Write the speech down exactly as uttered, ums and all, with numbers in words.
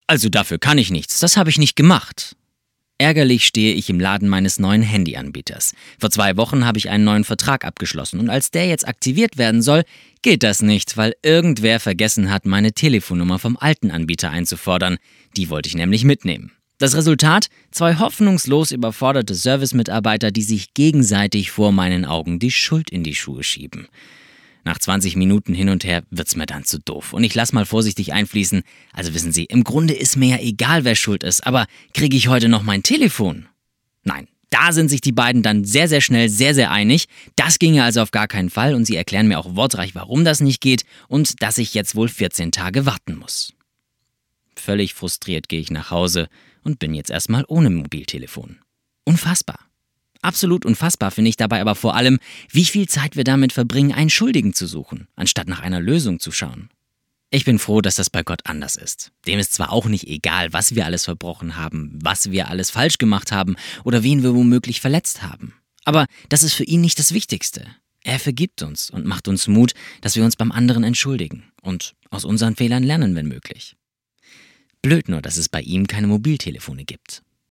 Also dafür kann ich nichts, das habe ich nicht gemacht. Ärgerlich stehe ich im Laden meines neuen Handyanbieters. Vor zwei Wochen habe ich einen neuen Vertrag abgeschlossen und als der jetzt aktiviert werden soll, geht das nicht, weil irgendwer vergessen hat, meine Telefonnummer vom alten Anbieter einzufordern. Die wollte ich nämlich mitnehmen. Das Resultat? Zwei hoffnungslos überforderte Servicemitarbeiter, die sich gegenseitig vor meinen Augen die Schuld in die Schuhe schieben. Nach zwanzig Minuten hin und her wird's mir dann zu doof. Und ich lass mal vorsichtig einfließen. Also wissen Sie, im Grunde ist mir ja egal, wer schuld ist. Aber kriege ich heute noch mein Telefon? Nein, da sind sich die beiden dann sehr, sehr schnell sehr, sehr einig. Das ginge also auf gar keinen Fall. Und sie erklären mir auch wortreich, warum das nicht geht. Und dass ich jetzt wohl vierzehn Tage warten muss. Völlig frustriert gehe ich nach Hause und bin jetzt erstmal ohne Mobiltelefon. Unfassbar. Absolut unfassbar finde ich dabei aber vor allem, wie viel Zeit wir damit verbringen, einen Schuldigen zu suchen, anstatt nach einer Lösung zu schauen. Ich bin froh, dass das bei Gott anders ist. Dem ist zwar auch nicht egal, was wir alles verbrochen haben, was wir alles falsch gemacht haben oder wen wir womöglich verletzt haben. Aber das ist für ihn nicht das Wichtigste. Er vergibt uns und macht uns Mut, dass wir uns beim anderen entschuldigen und aus unseren Fehlern lernen, wenn möglich. Blöd nur, dass es bei ihm keine Mobiltelefone gibt.